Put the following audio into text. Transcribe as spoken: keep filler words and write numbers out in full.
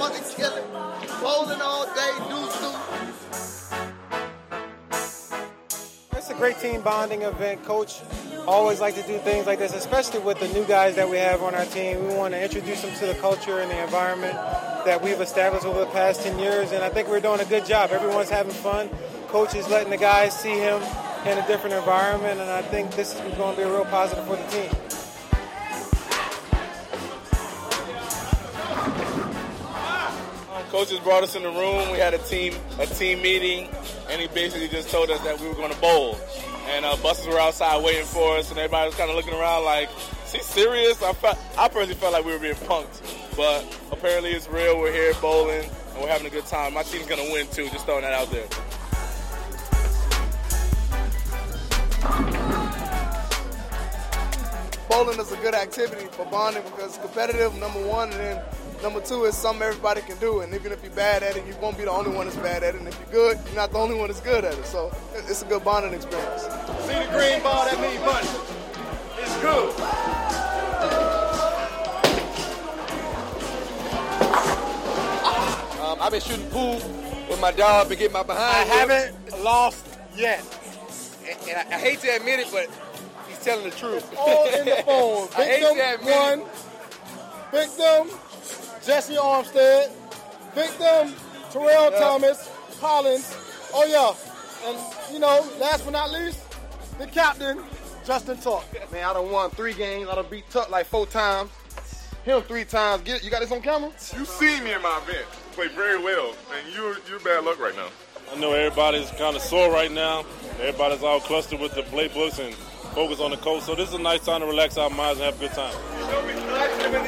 dogs and killing. Bowling all day, deuce-deuce. It's a great team bonding event. Coach always like to do things like this, especially with the new guys that we have on our team. We want to introduce them to the culture and the environment that we've established over the past ten years, and I think we're doing a good job. Everyone's having fun. Coach is letting the guys see him in a different environment, and I think this is going to be a real positive for the team. Coach just brought us in the room. We had a team a team meeting, and he basically just told us that we were going to bowl. And uh, buses were outside waiting for us, and everybody was kind of looking around like, is he serious? I, felt, I personally felt like we were being punked. But apparently it's real. We're here bowling, and we're having a good time. My team's going to win, too. Just throwing that out there. Bowling is a good activity for bonding because it's competitive, number one, and then number two is something everybody can do. And even if you're bad at it, you won't be the only one that's bad at it. And if you're good, you're not the only one that's good at it. So it's a good bonding experience. See the green ball, that means money. It's good. Um, I've been shooting pool with my dog, been getting my behind. I haven't lost yet. And, and I, I hate to admit it, but he's telling the truth. All in the phone. I hate to Victim admit one. it. Victim Jesse Armstead. Victim Terrell Yeah. Thomas Collins. Oh yeah. And you know, last but not least, the captain, Justin Tuck. Man, I done won three games. I done beat Tuck like four times. Him three times. Get You got this on camera? You see me in my event. Play very well, and you're you're bad luck right now. I know everybody's kind of sore right now. Everybody's all clustered with the playbooks and focus on the coach. So this is a nice time to relax our minds and have a good time.